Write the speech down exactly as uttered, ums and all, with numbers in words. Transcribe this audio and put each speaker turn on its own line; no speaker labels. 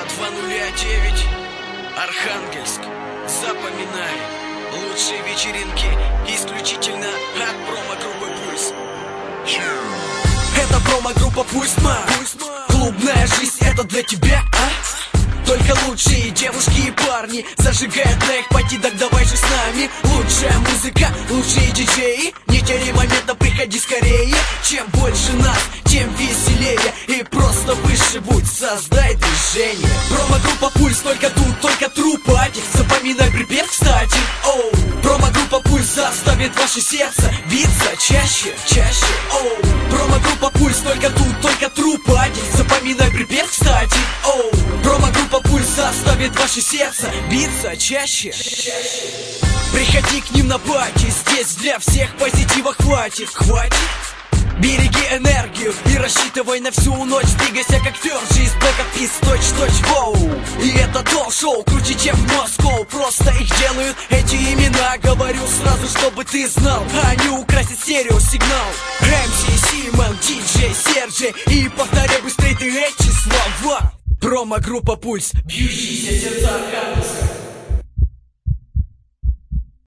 два нуля девять, Архангельск. Запоминай, лучшие вечеринки исключительно от промо-группы Пульс. Это промо-группа Пульс, ма. Клубная жизнь, это для тебя, а? Только лучшие девушки и парни зажигают трек, пойти, так давай же с нами. Лучшая музыка, лучшие диджеи. Не теряй момента, приходи скорее. Чем больше нас, тем веселее. И просто выше будь, создай движение. Промо-группа Пульс, только тут, только true party. Запоминай припев, кстати. Оу, промо-группа Пульс заставит ваше сердце биться чаще, чаще. Оу, промо-группа Пульс, только тут, только true party. Запоминай припев, кстати. Оу, промо-группа Пульс заставит ваше сердце биться чаще. Приходи к ним на пати, здесь для всех позитива хватит. Хватит? Береги энергию и рассчитывай на всю ночь. Двигайся как Ферджи из Black Eyed Peas, точь-точь, воу. И это ток-шоу круче, чем в Москву. Просто их делают эти имена. Говорю сразу, чтобы ты знал, они украсят стереосигнал. эм си, Симон, диджей, Серджи. И повторяй быстрее ты эти слова. Промо-группа Пульс, бьющиеся сердца Архангельска.